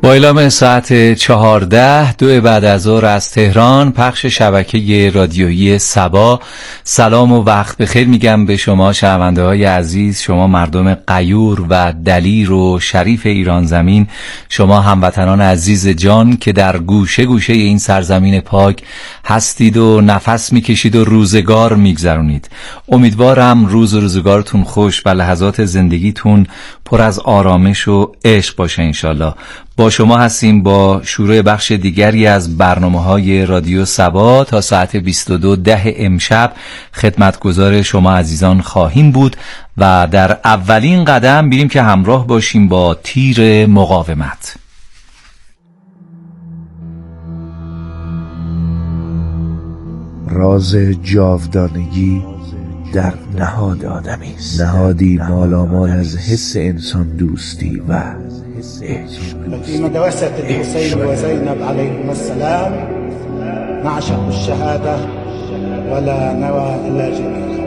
با اعلام ساعت 14 بعد از ظهر از تهران، پخش شبکه رادیویی سبا. سلام و وقت بخیر میگم به شما شنونده های عزیز، شما مردم غیور و دلیر و شریف ایران زمین، شما هموطنان عزیز جان که در گوشه گوشه این سرزمین پاک هستید و نفس میکشید و روزگار میگذرونید. امیدوارم روزگارتون خوش و لحظات زندگیتون پر از آرامش و عشق باشه انشالله. با شما هستیم با شروع بخش دیگری از برنامه‌های رادیو سبا. تا ساعت 22:10 امشب خدمتگزار شما عزیزان خواهیم بود و در اولین قدم بریم که همراه باشیم با تیر مقاومت. راز جاودانگی در نهاد آدمی است، نهادی مالامال از حس انسان دوستی و في مدرسة الحسين وزينب عليهما السلام نعشق الشهادة ولا نرى إلا جميلها.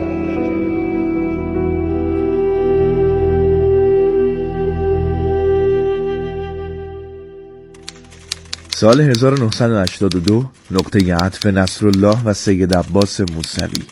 سال 1982 نقطه عطف نصرالله و سید عباس موسوی.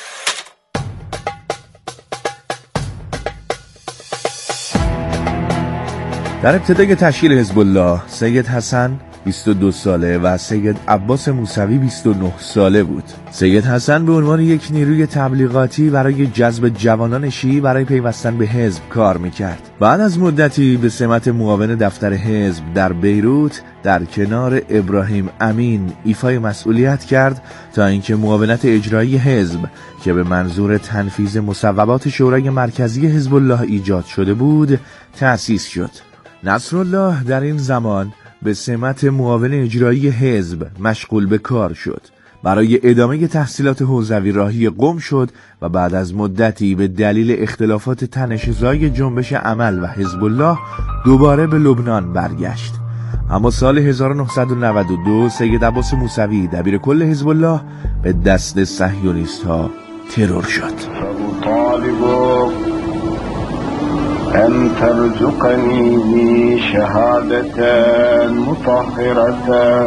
در ابتدای تشکیل حزب الله سید حسن 22 ساله و سید عباس موسوی 29 ساله بود. سید حسن به عنوان یک نیروی تبلیغاتی برای جذب جوانان شیعی برای پیوستن به حزب کار میکرد. بعد از مدتی به سمت معاون دفتر حزب در بیروت در کنار ابراهیم امین ایفای مسئولیت کرد تا اینکه معاونت اجرایی حزب که به منظور تنفیذ مصوبات شورای مرکزی حزب الله ایجاد شده بود تأسیس شد. نصرالله در این زمان به سمت معاون اجرایی حزب مشغول به کار شد. برای ادامه تحصیلات حوزوی راهی قم شد و بعد از مدتی به دلیل اختلافات تنش‌زای جنبش عمل و حزب الله دوباره به لبنان برگشت. اما سال 1992 سید عباس موسوی دبیر کل حزب الله به دست صهیونیست‌ها ترور شد. أن ترزقني شهادة مطهرة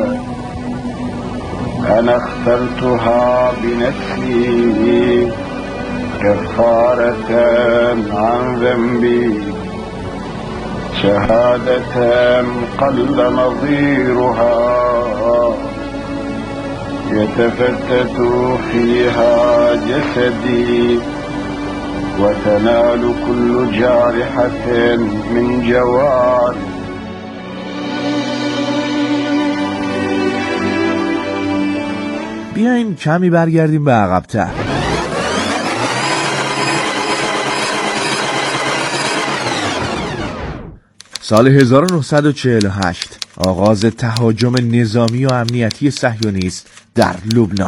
أنا اخترتها بنفسي كفارة عن ذنبي شهادة قل نظيرها يتفتت فيها جسدي وتنال كل جارحة من جوار. بیاین کمی برگردیم به عقب‌تر. سال 1948 آغاز تهاجم نظامی و امنیتی صهیونیست در لبنان.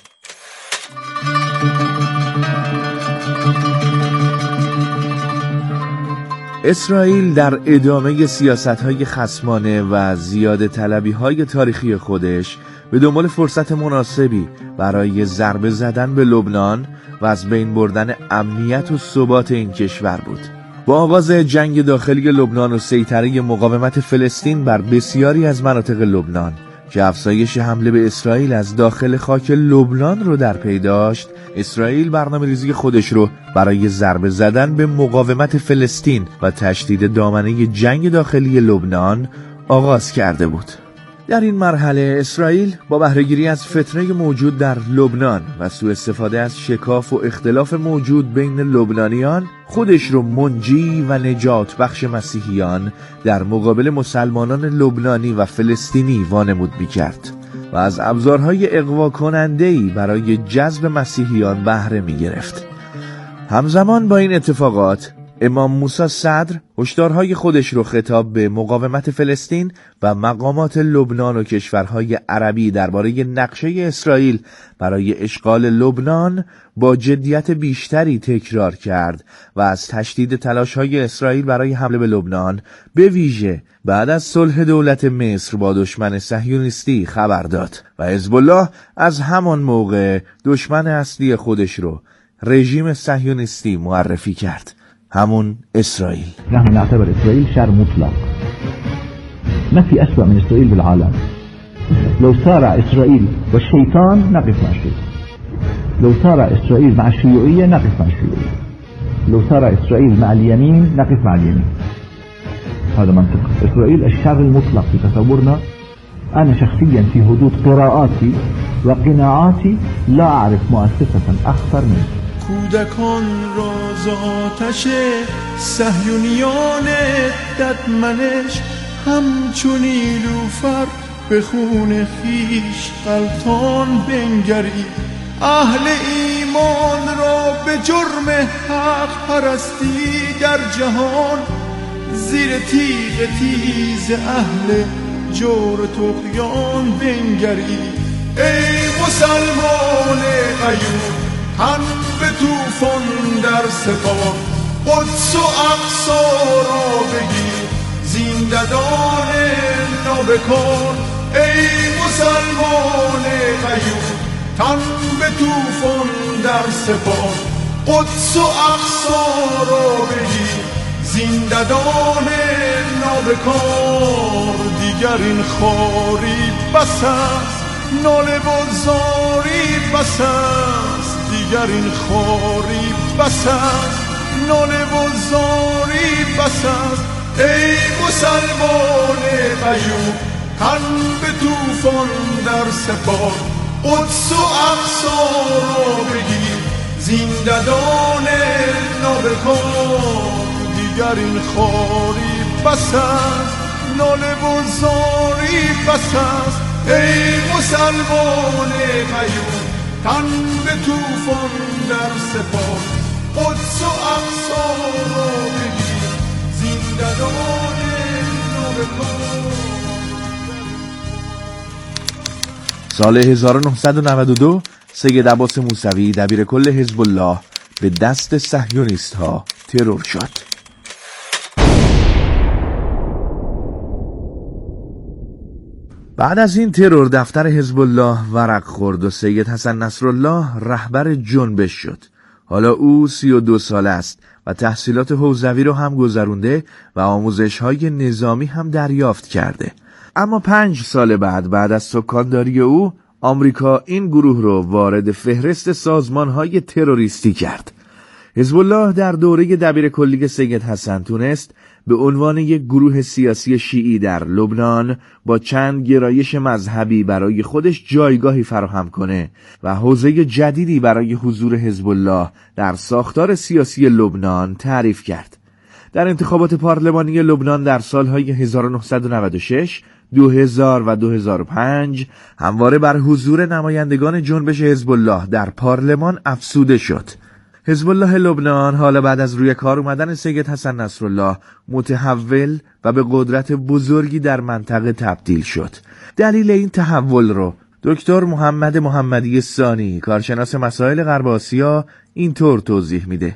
اسرائیل در ادامه سیاست‌های خصمانه و زیاده طلبی‌های تاریخی خودش به دنبال فرصت مناسبی برای ضربه زدن به لبنان و از بین بردن امنیت و ثبات این کشور بود. با آغاز جنگ داخلی لبنان و سیطره مقاومت فلسطین بر بسیاری از مناطق لبنان که افزایش حمله به اسرائیل از داخل خاک لبنان رو در پی داشت، اسرائیل برنامه‌ریزی خودش رو برای ضربه زدن به مقاومت فلسطین و تشدید دامنه جنگ داخلی لبنان آغاز کرده بود. در این مرحله اسرائیل با بهره‌گیری از فتنه موجود در لبنان و سوء استفاده از شکاف و اختلاف موجود بین لبنانیان خودش رو منجی و نجات بخش مسیحیان در مقابل مسلمانان لبنانی و فلسطینی وانمود می‌کرد و از ابزارهای اغوا کننده‌ای برای جذب مسیحیان بهره می‌گرفت. همزمان با این اتفاقات امام موسی صدر هشدارهای خودش رو خطاب به مقاومت فلسطین و مقامات لبنان و کشورهای عربی درباره نقشه اسرائیل برای اشغال لبنان با جدیت بیشتری تکرار کرد و از تشدید تلاش‌های اسرائیل برای حمله به لبنان به ویژه بعد از صلح دولت مصر با دشمن صهیونیستی خبر داد و حزب الله از همان موقع دشمن اصلی خودش رو رژیم صهیونیستی معرفی کرد، همون اسرائیل. نحن نعتبر إسرائيل شر مطلق ما في أسوأ من إسرائيل بالعالم. لو صار إسرائيل والشيطان نقف مع الشيطان، لو صار إسرائيل مع الشيوعية نقف مع الشيوعية، لو صار إسرائيل مع اليمين نقف مع اليمين. هذا منطق إسرائيل الشر المطلق في تصورنا. أنا شخصيا في حدود قراءاتي وقناعاتي لا أعرف مؤسسة أخطر منه. کودکان را ز آتش صهیونیان ددمنش همچون نیلوفر به خون خویش غلطان بنگری. اهل ایمان را به جرم حق پرستی در جهان زیر تیغ تیز اهل جور و طغیان بنگری. ای مسلمان غیور تن به طوفان در سپاه، قدس و اقصی را بگیر زینددان نابکار. ای مسلمان غیور تن به طوفان در سپاه، قدس و اقصی را بگیر زینددان نابکار. دیگر این خواری بس است، ناله و زاری بس است، دیگر این خواری بس است، ناله و زاری بس است. ای مسلمان غیور تن به طوفان در سپاه، قدس و اقصی را بگیر زینددان نابکار. دیگر این خواری بس است، ناله و زاری بس است. ای مسلمان غیور تن به طوفان در سپاه، قدس و اقصی را بگیر زینددان نابکار. سال 1992 سید عباس موسوی دبیر کل حزب الله به دست صهیونیست ها ترور شد. بعد از این ترور دفتر حزب الله ورق خورد و سید حسن نصرالله رهبر جنبش شد. حالا او 32 ساله است و تحصیلات حوزوی رو هم گذرونده و آموزش‌های نظامی هم دریافت کرده. اما 5 سال بعد از سکانداری او آمریکا این گروه رو وارد فهرست سازمان‌های تروریستی کرد. حزب الله در دوره دبیر کلی سید حسن تونست به عنوان یک گروه سیاسی شیعی در لبنان با چند گرایش مذهبی برای خودش جایگاهی فراهم کنه و حوزه جدیدی برای حضور حزب الله در ساختار سیاسی لبنان تعریف کرد. در انتخابات پارلمانی لبنان در سالهای 1996 2000 و 2005 همواره بر حضور نمایندگان جنبش حزب الله در پارلمان افزوده شد. حزب الله لبنان حالا بعد از روی کار اومدن سید حسن نصرالله متحول و به قدرت بزرگی در منطقه تبدیل شد. دلیل این تحول رو دکتر محمد محمدی ثانی، کارشناس مسائل غرب آسیا، اینطور توضیح میده.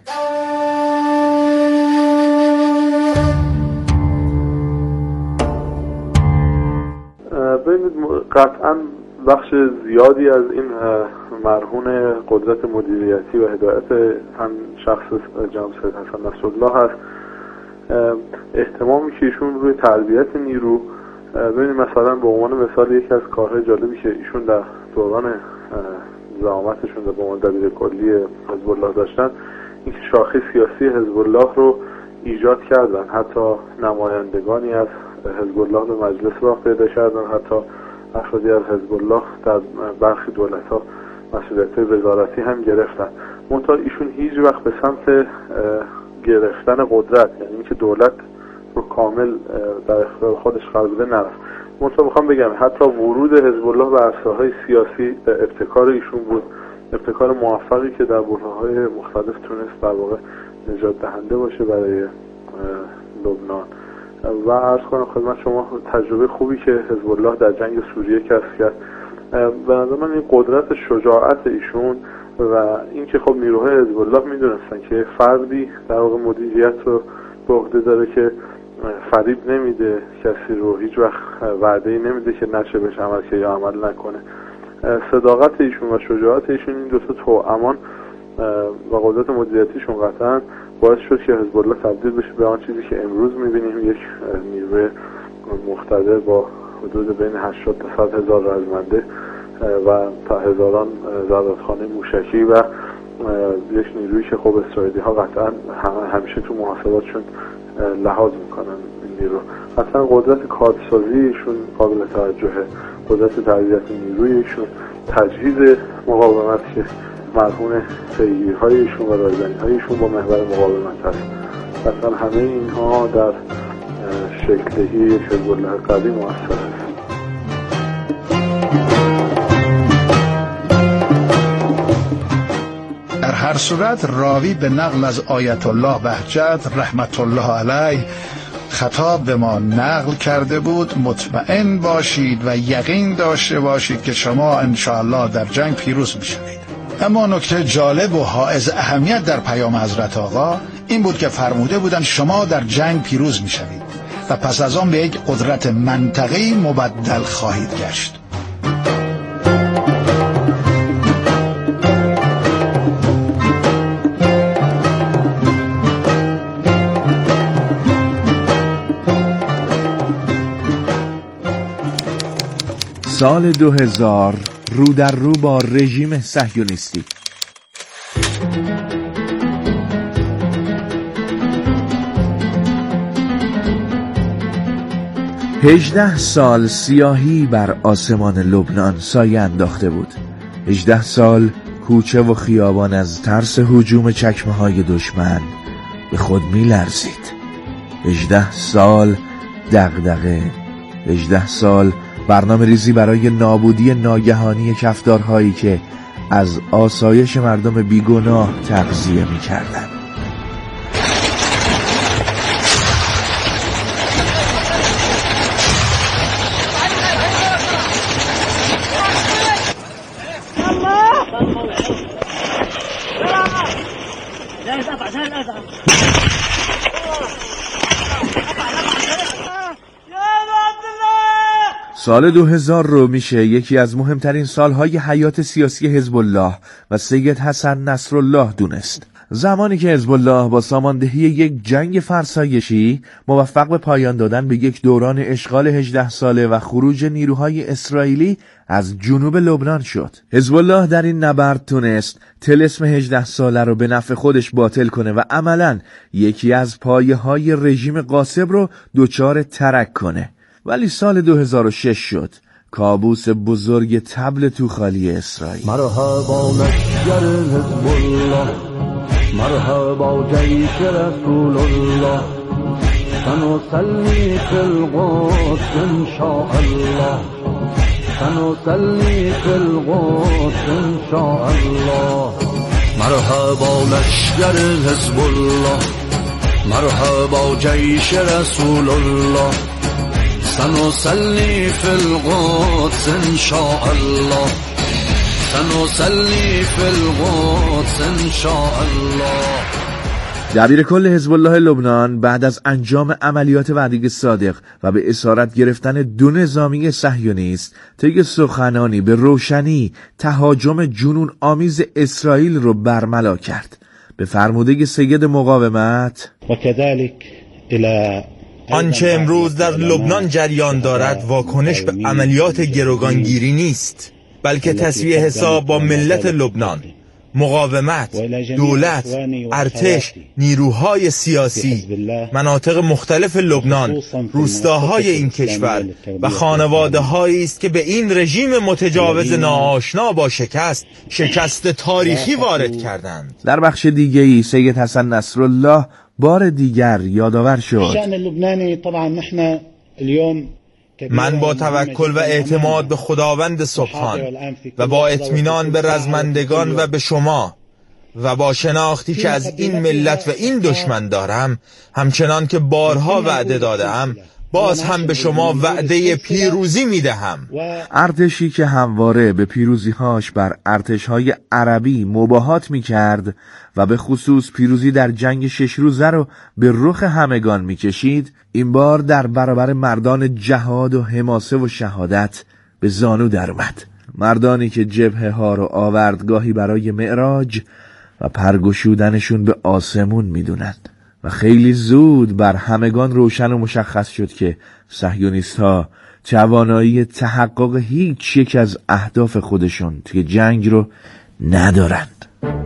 ببینید قطعاً بخش زیادی از این مرهون قدرت مدیریتی و هدایت هم شخص جناب سید حسن نصرالله هست. اهتمامی که ایشون روی تربیت نیرو، ببینید مثلا به عنوان مثال یکی از کارهای جالبی که ایشون در دوران زعامتشون به عنوان دبیر کلی حزب الله داشتن، اینکه شاخه سیاسی حزب الله رو ایجاد کردن. حتی نمایندگانی از حزب الله به مجلس راه پیدا کردن، حتی افرادی از حزب الله در برخی دولت‌ها مسئولیت‌های وزارتی هم گرفتن. منتها ایشون هیچ وقت به سمت گرفتن قدرت، یعنی اینکه دولت رو کامل در اختیار خودش قرار بده، نرفت. منتها میخوام بگم حتی ورود حزب الله به عرصه‌های سیاسی ابتکار ایشون بود، ابتکار موفقی که در برهه‌های مختلف تونست در واقع نجات دهنده باشه برای لبنان. و عرض کنم خدمت شما تجربه خوبی که حزب الله در جنگ سوریه کسب کرد. به نظر من این قدرت شجاعت ایشون و اینکه خب نیروهای حزب الله میدونستن که فردی در واقع مدیریت رو به عهده داره که فریب نمیده کسی رو، هیچ وقت وعده‌ای نمیده که نشه بهش عمل که یا عمل نکنه. صداقت ایشون و شجاعت ایشون، این دو تا توامان و قدرت مدیریتیشون قطعا باعث شد که حزب الله تبدیل بشه به آن چیزی که امروز میبینیم، یک نیروی مقتدر با حدود بین 80 تا 100 هزار رزمنده و تا هزاران زرادخانه موشکی و یک نیرویی که خب اسرائیلی ها قطعا همیشه تو محاسباتشون لحاظ میکنن این نیرو. اصلا قدرت کارسازیشون قابل توجهه، قدرت تربیت نیرویشون، تجهیز مقاومت که مرهون پیگیرهایشون و رایزنی‌هایشون با محور مقاومت هست. اصلا همه اینها در شکل‌دهی یک حزب الله قوی مؤثر است. در هر صورت راوی به نقل از آیت الله بهجت رحمت الله علیه خطاب به ما نقل کرده بود مطمئن باشید و یقین داشته باشید که شما انشاءالله در جنگ پیروز میشوید. اما نکته جالب و حائز اهمیت در پیام حضرت آقا این بود که فرموده بودند شما در جنگ پیروز میشوید و پس از آن به یک قدرت منطقه‌ای مبدل خواهید گشت. سال 2000 رو در رو با رژیم صهیونیستی. هجده سال سیاهی بر آسمان لبنان سایه انداخته بود. 18 سال کوچه و خیابان از ترس هجوم چکمه‌های دشمن به خود می‌لرزید. 18 سال دغدغه، 18 سال برنامه ریزی برای نابودی ناگهانی کفدارهایی که از آسایش مردم بیگناه تغذیه می کردن. سال 2000 رو میشه یکی از مهمترین سالهای حیات سیاسی حزب الله و سید حسن نصرالله دونست. زمانی که حزب الله با ساماندهی یک جنگ فرسایشی موفق به پایان دادن به یک دوران اشغال 18 ساله و خروج نیروهای اسرائیلی از جنوب لبنان شد. حزب الله در این نبرد تونست طلسم 18 ساله رو به نفع خودش باطل کنه و عملاً یکی از پایه‌های رژیم غاصب رو دچار ترک کنه. ولی سال 2006 شد کابوس بزرگ طبل توخالی اسرائیل. مرحبا لشکر حزب الله، مرحبا جیش رسول الله، سنصلی فی القدس انشاءالله، سنصلی فی القدس انشاءالله. مرحبا لشکر حزب الله، مرحبا جیش رسول الله، سنصلی فی القدس انشاءالله، سنصلی فی القدس انشاءالله. دبیر کل حزب الله لبنان بعد از انجام عملیات وعده صادق و به اسارت گرفتن دو نظامی صهیونیست طی سخنانی به روشنی تهاجم جنون آمیز اسرائیل رو برملا کرد. به فرموده سید مقاومت و کذالک الی آنچه امروز در لبنان جریان دارد واکنش به عملیات گروگانگیری نیست، بلکه تسویه حساب با ملت لبنان، مقاومت، دولت، ارتش، نیروهای سیاسی، مناطق مختلف لبنان، روستاهای این کشور و خانواده‌هایی است که به این رژیم متجاوز ناآشنا با شکست تاریخی وارد کردند. در بخش دیگه‌ای سید حسن نصرالله بار دیگر یادآور شد. من با توکل و اعتماد به خداوند سبحان و با اطمینان به رزمندگان و به شما و با شناختی که از این ملت و این دشمن دارم، همچنان که بارها وعده دادم، باز هم به شما وعده پیروزی میدهم. ارتشی که همواره به پیروزی‌هاش بر ارتش‌های عربی مباهات می‌کرد و به خصوص پیروزی در جنگ 6 روزه رو به رخ همگان می‌کشید، این بار در برابر مردان جهاد و حماسه و شهادت به زانو در اومد. مردانی که جبهه‌ها رو آوردگاهی برای معراج و پرگشودنشون به آسمون می‌دونند و خیلی زود بر همگان روشن و مشخص شد که صهیونیست‌ها توانایی تحقق هیچ یک از اهداف خودشون توی جنگ رو ندارند.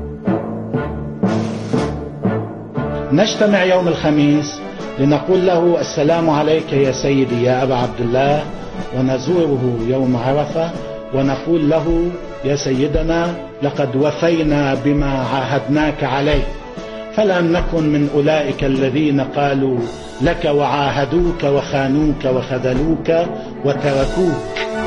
نجتمع يوم الخميس لنقول له السلام عليك يا سيدي يا أبا عبد الله، ونزوره يوم عرفة ونقول له يا سيدنا لقد وفينا بما عاهدناك عليه، فلم نكن من أولئك الذين قالوا لك وعاهدوك وخانوك وخذلوك وتركوك.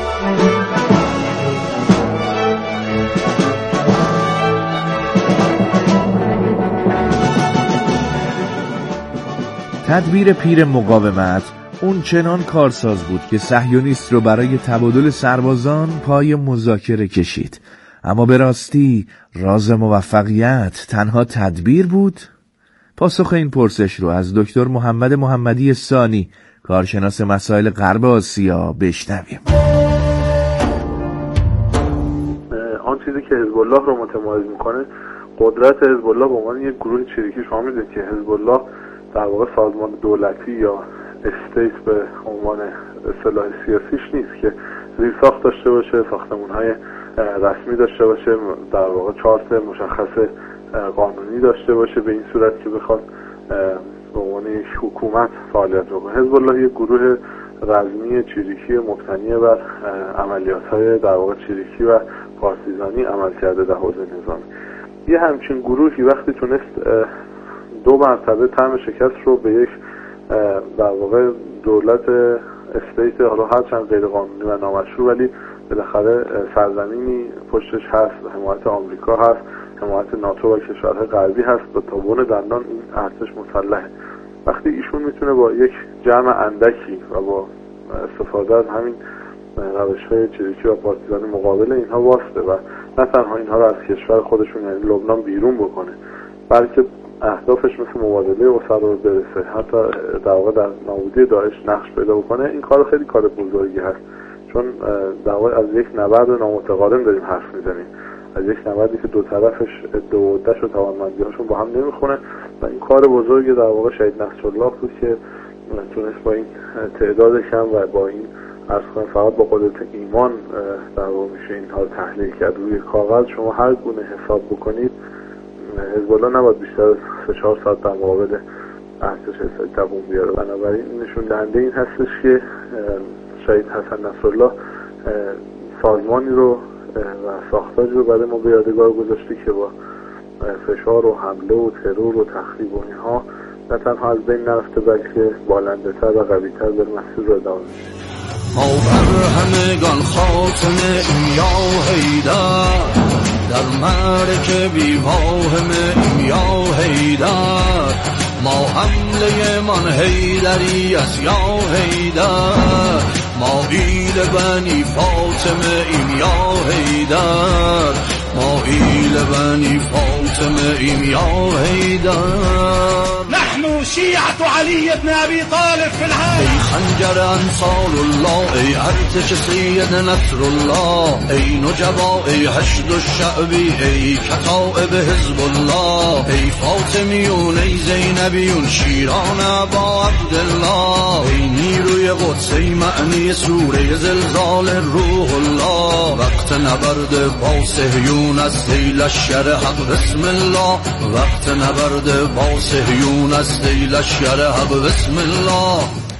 تدبیر پیر مقاومت اون چنان کارساز بود که صهیونیست رو برای تبادل سربازان پای مذاکره کشید. اما به راستی راز موفقیت تنها تدبیر بود؟ پاسخ این پرسش رو از دکتر محمد محمدی ثانی، کارشناس مسائل غرب آسیا، بشنویم. آن چیزی که حزب الله رو متمایز میکنه قدرت حزب الله به عنوان یک گروه چریکی. شما میدونید که حزب الله در واقع سازمان دولتی یا استیت به عنوان اصطلاح سیاسیش نیست که زیرساخت داشته باشه، ساختمان‌های رسمی داشته باشه، در واقع چارت مشخص قانونی داشته باشه به این صورت که بخواد به عنوان یک حکومت فعالیت بکنه. حزب الله یک گروه رزمی چریکی مبتنی بر عملیات‌های در واقع چریکی و پارتیزانی عمل کرده در حوزه نظامی. یه همچین گروهی وقتی تونست 2 مرتبه طعم شکست رو به یک در واقع دولت استیت، حالا هرچند غیر قانونی و نامشروع، ولی بالاخره سرزمینی پشتش هست، حمایت آمریکا هست، حمایت ناتو و کشورهای غربی هست، با تابون دندان این ارتش مسلحه. وقتی ایشون میتونه با یک جمع اندکی و با استفاده از همین روش‌های چریکی و پارتیزانی مقابل اینها واسطه و نه تنها اینها رو از کشور خودشون یعنی لبنان بیرون بکنه، بلکه اهدافش مثل مبادله اسرا رو برسه، حتی در واقع در نابودی داعش نقش پیدا بکنه، این کار خیلی کار بزرگی هست. چون در واقع از یک نبرد نامتقارن داریم حرف میزنیم، از یک نبردی که دو طرفش عده و عده‌اش و توانمندی‌هاشون با هم نمیخونه و این کار بزرگی در واقع شهید نصرالله بود که تونست با این تعداد کم و با این اصلا فقط با قدرت ایمان در واقع میشه اینها رو تحلیل کرد. روی کاغذ شما هر گونه حساب بکنید حزب الله نباید بیشتر از 3-4 ساعت در مقابل ارتش اسرائیل دووم بیاره. بنابراین نشون دهنده این هستش که شهید حسن نصرالله سازمانی رو و ساختاری رو برای ما به یادگار گذاشته که با فشار و حمله و ترور و تخریب و اینها نه تنها از بین نرفته بلکه بالنده‌تر و قوی‌تر به مسیر رو ادامه میده. ما بر همگان خاتمه یا حیدر، در مرک بیواهم یا حیدر، ما حمله من حیدری از یا حیدر، ما ایل بنی فاطمه ایم یا حیدر، ما ایل بنی فاطمه ایم یا حیدر. نحن شيعة علي بن أبي طالب في العالم. ای خنجر انصار الله، ای ارتش سید نصر الله، ای نجبا، ای حشد الشعبی، ای کتائب حزب الله، ای فاطمیون، ای زینبیون، شیران ابا عبدالله، ای نیروی قدس، ای معنی سوره زلزال روح الله، وقت نبرد با صهیون است ای لشکر حق بسم الله، وقت نبرد با صهیون است ای لشکر حق بسم الله.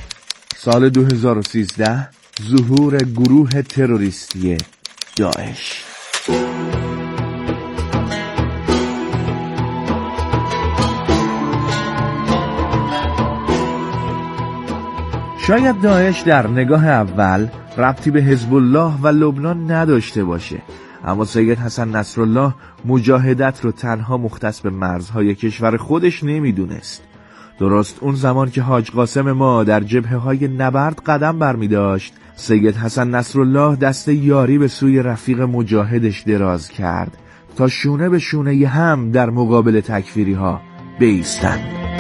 سال 2013 ظهور گروه تروریستی داعش. شاید داعش در نگاه اول ربطی به حزب الله و لبنان نداشته باشه، اما سید حسن نصرالله مجاهدت رو تنها مختص به مرزهای کشور خودش نمیدونست. درست اون زمان که حاج قاسم ما در جبهه‌های نبرد قدم برمی داشت، سید حسن نصرالله دست یاری به سوی رفیق مجاهدش دراز کرد تا شونه به شونه هم در مقابل تکفیری ها بایستند.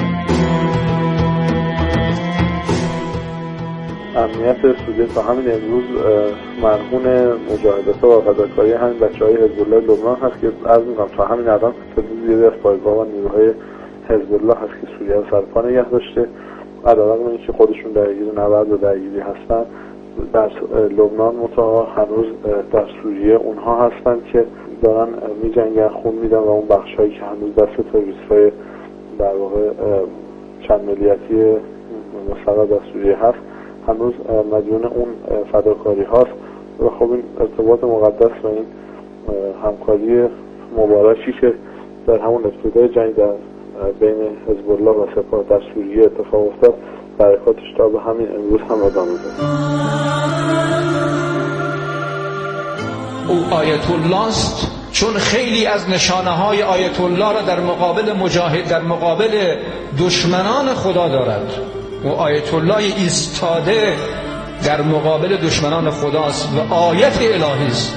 امنیت سوریه تا همین امروز مرهون مجاهدات و فداکاری همین بچه‌های حزب الله لبنان هست که عرض می‌کنم تا همین الان تعداد زیادی از پایگاه و نیروهای حزب الله هست که سوریه رو سرپا نگه داشته. علیرغم اینکه خودشون درگیر نبرد و درگیری هستن در لبنان، منتها هنوز در سوریه اونها هستن که دارن می‌جنگن، خون میدن و اون بخشایی که هنوز دست تروریست‌های در واقع چند ملیتی مستقر در سوریه هست هنوز مدیون اون فداکاری هاست. و خب این ارتباط مقدس و این همکاری مبارکی که در همون ابتدای جنگ در بین حزب الله و سپاه در سوریه اتفاق افتاد، برکاتش تا به همین امروز هم ادامه داره. او آیت الله است، چون خیلی از نشانه های آیت الله را در مقابل دشمنان خدا دارد. او آیت الله ایستاده در مقابل دشمنان خداست و آیت الهی است.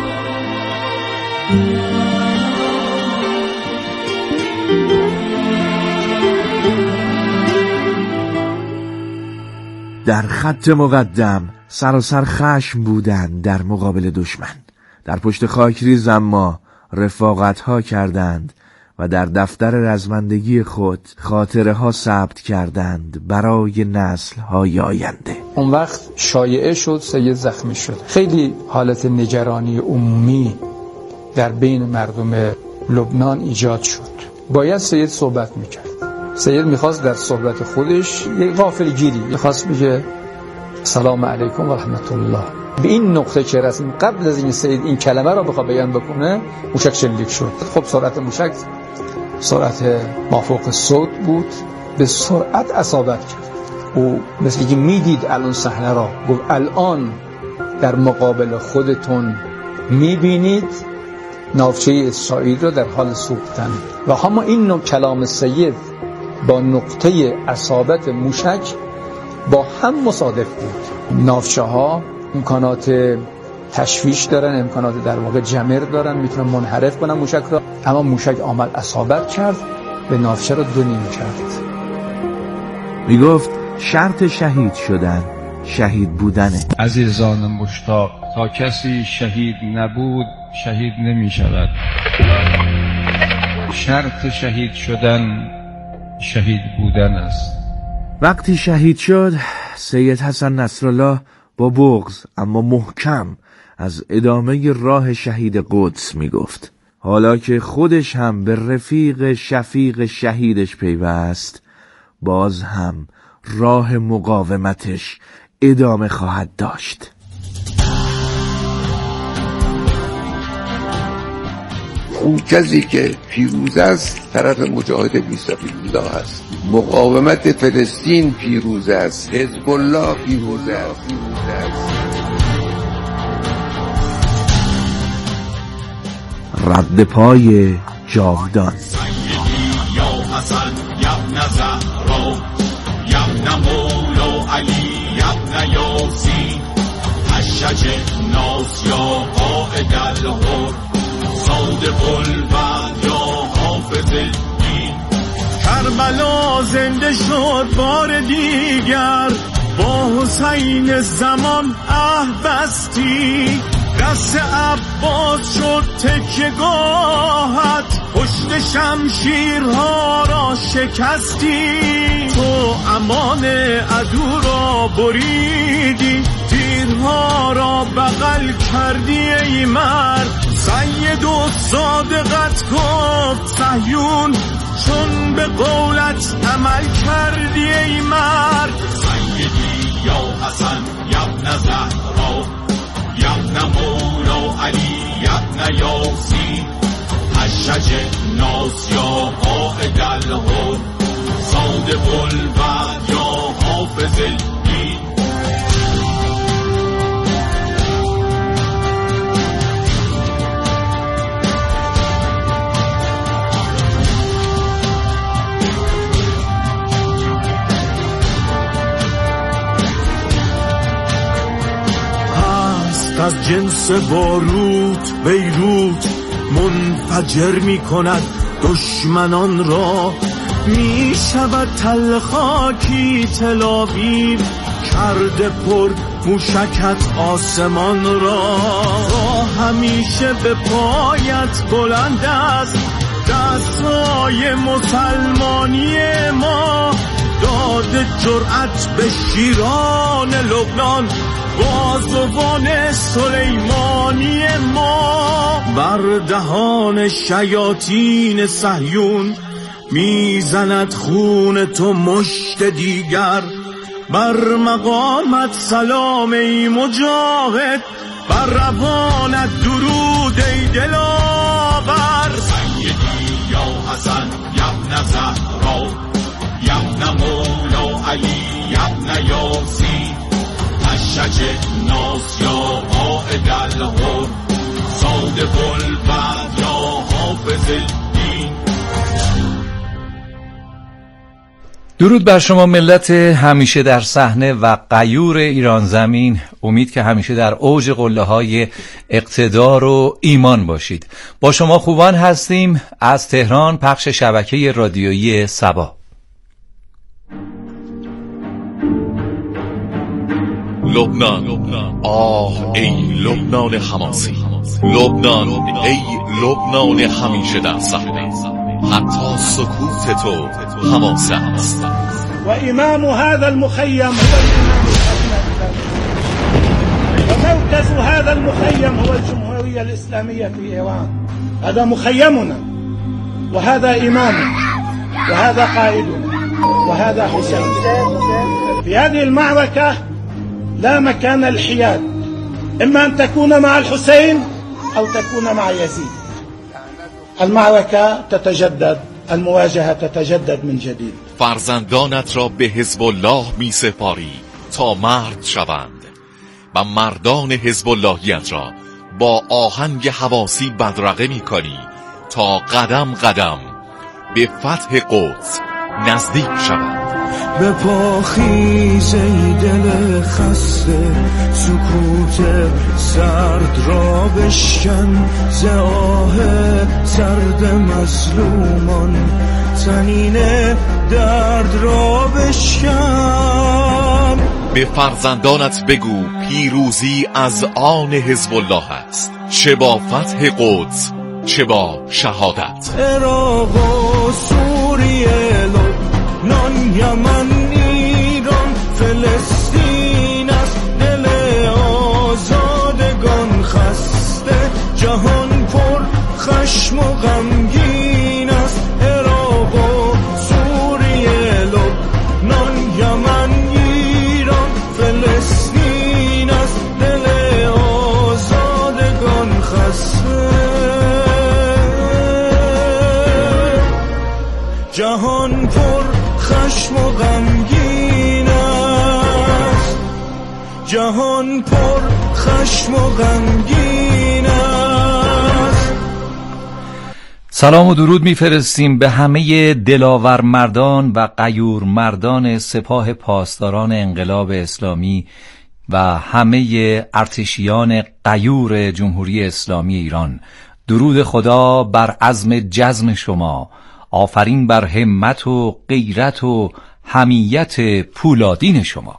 در خط مقدم سراسر خشم بودند در مقابل دشمن. در پشت خاکریز اما رفاقت ها کردند و در دفتر رزمندگی خود خاطره ها ثبت کردند برای نسل های آینده. اون وقت شایعه شد سید زخمی شد. خیلی حالت نگرانی عمومی در بین مردم لبنان ایجاد شد. باید سید صحبت میکرد. سید میخواست در صحبت خودش یک غافلگیری میخواست بگه سلام علیکم و رحمت الله. به این نقطه که رسیم قبل از این سید این کلمه را بخواد بیان بکنه، موشک شلیک شد. خب سرعت موشک سرعت مافوق صوت بود، به سرعت اصابت کرد. او مثل که میدید الان صحنه را، گفت الان در مقابل خودتون میبینید ناوچه اسرائیل را در حال سوختن. و همه این نوع کلام سید با نقطه اصابت موشک با هم مصادف بود. ناوچه ها امکانات تشویش دارن، امکانات در واقع جمر دارن، میتونن منحرف کنن موشک را، اما موشک آمد اصابت کرد، به ناوچه را دو نیم کرد. میگفت شرط شهید شدن شهید بودنه. عزیزان مشتاق، تا کسی شهید نبود شهید نمی شود. شرط شهید شدن شهید بودن است. وقتی شهید شد، سید حسن نصرالله با بغض اما محکم از ادامه راه شهید قدس میگفت. حالا که خودش هم به رفیق شفیق شهیدش پیوست، باز هم راه مقاومتش ادامه خواهد داشت. اون کسی که پیروز است طرف مجاهد فی سبیل الله است. مقاومت فلسطین پیروز است. حزب الله پیروز است. رد پای جاودان. یا حسن یبن زهرا یبن مولا علی یبن یاسین حشج ناس یا قائد الهر صادق الوعد یا حافظ الدین. کربلا زنده شد بار دیگر، با حسین زمان بستی. دست عباس شد تکیه‌گاهت، پشت شمشیرها را شکستی. تو امان عدو را بریدی، تیرها را بغل کردی ای مرد. سید و صادقت گفت صهیون، چون به قولت عمل کردی ای مرد. سیدی یا حسن یبن زهرا یبن مولا علی یبن یاسین حشج ناس یا قائد الهر صادق الوعد یا حافظ الدین. از جنس باروت بیروت منفجر می کند دشمنان را. می شود تل خاکی تل آویو، کرده پر موشکت آسمان را. همیشه به پایت بلند است، عصای مسلمانی ما داده جرأت به شیران لبنان، بازوان سلیمانی ما بر دهان شیاطین صهیون میزند خون تو مشت دیگر. بر مقامت سلام ای مجاهد، بر روانت درود ای دلاور. سیدی یا حسن یبن زهرا، یبن مولا علی، یبن یاسین، اشج الناس یا قائد الحر، صادق الوعد یا حافظ الدین. درود بر شما ملت همیشه در صحنه و غیور ایران زمین. امید که همیشه در اوج قله‌های اقتدار و ایمان باشید. با شما خوبان هستیم از تهران، پخش شبکه رادیویی سبا. لبنان، آه ای لبنان حماسی، لبنان ای لبنان همیشه در صحنه، حتی سکوت تو حماسه است. و امام هذا المخيم هو ومركز هذا المخيم هو الجمهورية الإسلامية في إيران. هذا مخيمنا وهذا إمامنا وهذا قائدنا وهذا حسين. في هذه المعركة لا مكان الحياد، إما أن تكون مع الحسين أو تكون مع يزيد. المعركة تتجدد، المواجهة تتجدد من جديد. فرزندانت را به حزب الله می سپاری تا مرد شوند و مردان حزب اللهیت را با آهنگ حواسی بدرقه می کنی تا قدم قدم به فتح قدس نزدیک شوند. به پاخیز ای دل خسته، سکوت سرد را بشکن، ز آه سرد مظلومان طنین درد را بشکن. به فرزندانت بگو پیروزی از آن حزب الله است، چه با فتح قدس چه با شهادت. عراق و سوریه، لبنان، یمن، ایران، فلسطین است دل آزادگان خسته، جهان پر خشم و غمگین است. عراق و سوریه، لبنان، یمن، ایران، فلسطین است دل آزادگان خسته، جهان پر خشم و غمگین است، جهان پر خشم و غمگین است. سلام و درود میفرستیم به همه دلاور مردان و غیور مردان سپاه پاسداران انقلاب اسلامی و همه ارتشیان غیور جمهوری اسلامی ایران. درود خدا بر عزم جزم شما، آفرین بر همت و غیرت و حمیت پولادین شما.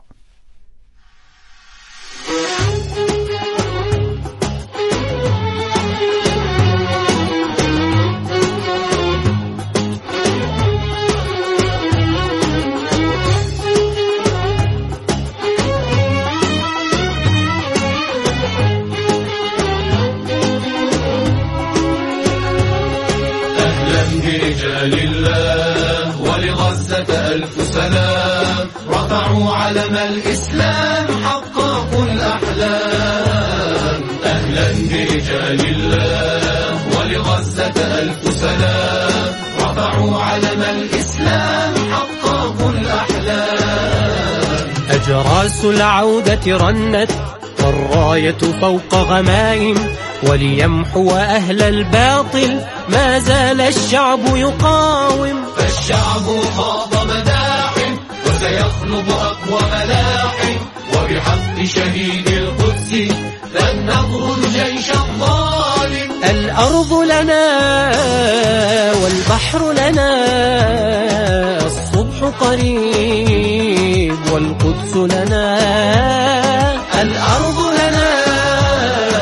لله ولغزة ألف سلام، رفعوا علم الإسلام، حققوا الأحلام. أهلا برجال الله ولغزة ألف سلام، رفعوا علم الإسلام، حققوا الأحلام. أجراس العودة رنت والراية فوق غمائم، وليمحو أهل الباطل ما زال الشعب يقاوم. فالشعب خاض مداحم وسيخلب أقوى ملاحم، وبحق شهيد القدس لن نطرد جيش الظالم. الأرض لنا والبحر لنا، الصبح قريب والقدس لنا